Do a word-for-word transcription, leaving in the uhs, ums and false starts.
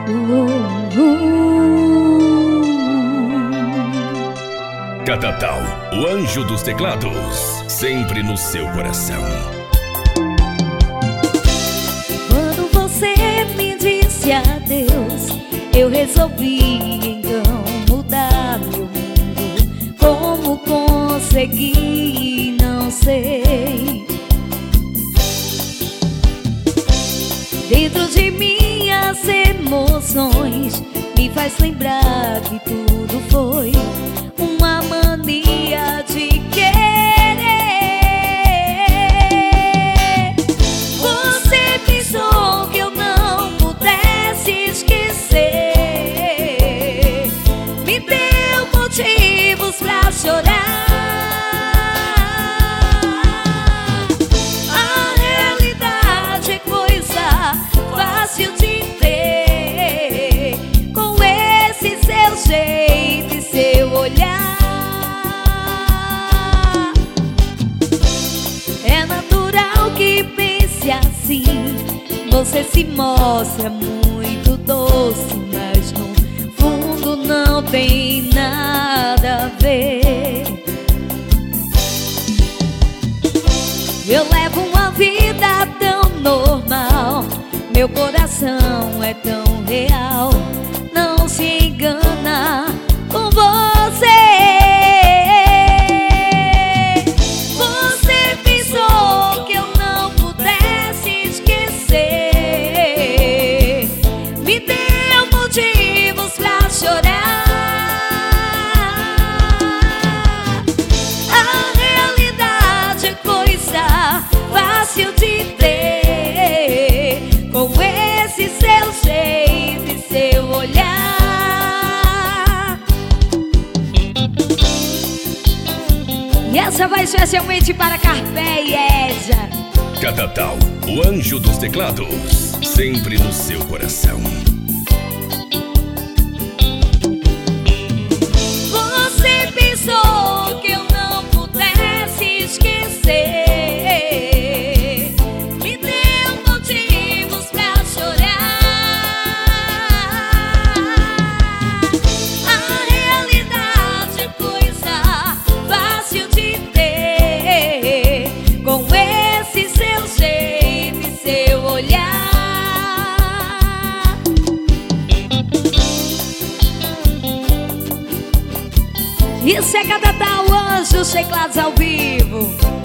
Uh, uh. Catatal, o anjo dos teclados, sempre no seu coração. Quando você me disse adeus, eu resolvi então mudar meu mundo. Como consegui, não sei. Dentro de minhas emoções me faz lembrar que tudo foi uma mania de querer. Você pensou que eu não pudesse esquecer, me deu motivos pra chorar. Fácil de ter, com esse seu jeito e seu olhar. É natural que pense assim. Você se mostra muito doce, mas no fundo não tem nada a ver. Eu levo uma vida tão normal, meu coração é tão real, não se engana com você. Você pensou que eu não pudesse esquecer, me deu motivos pra chorar. A realidade é coisa fácil de ter, com esse seu jeito e seu olhar. E essa vai especialmente para Carpé e Édia. Catatal, o anjo dos teclados, sempre no seu coração. Você pensou que eu não pudesse esquecer, me deu motivos pra chorar. A realidade é coisa fácil de ter, com esse seu jeito e seu olhar. Isso é Catatal, anjos teclados ao vivo.